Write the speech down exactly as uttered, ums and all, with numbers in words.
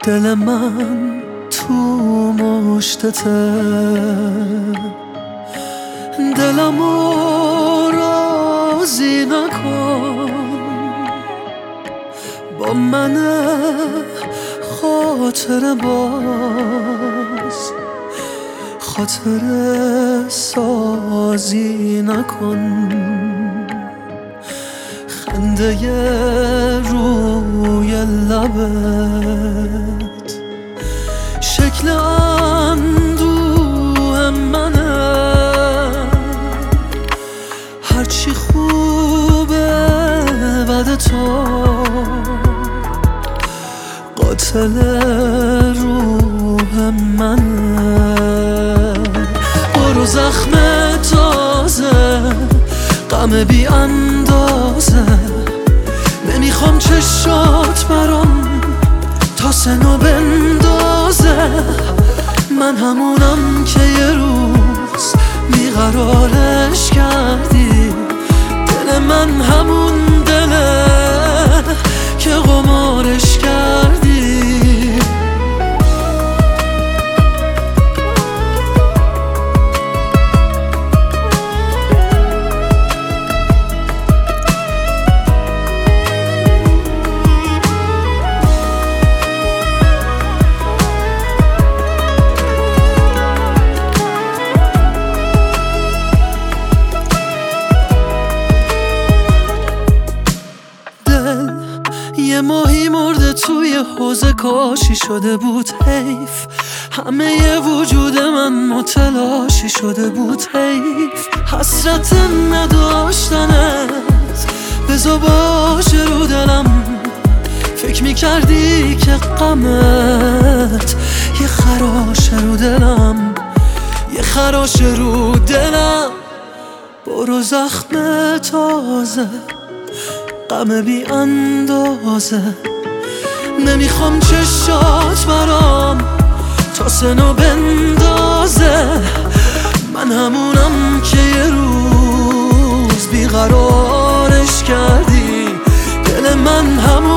دل من تو مشتته، دلمو راضی نکن با من خاطر باز، خاطر سازی نکن. خنده روی لبت شکل اندوه منه، هرچی خوبه بعد تو قاتل روح منه. برو زخم تازه، غم بی اندازه، نمیخوام چشات برام تا سنو بندازه. من همونم که یه روز بیقرارش کردی، دل من همون دله که قمارش کردی. یه ماهی مرده توی حوض کاشی شده بود حیف، همه یه وجود من متلاشی شده بود حیف. حسرت نداشتنت بذار باشه رو دلم، فکر میکردی که غمت یه خراش رو دلم، یه خراش رو دلم. برو زخم تازه، غم بی اندازه، نمیخوام چشات برام تا سنو بندازه. من همونم که یه روز بیقرارش کردی، دل من همون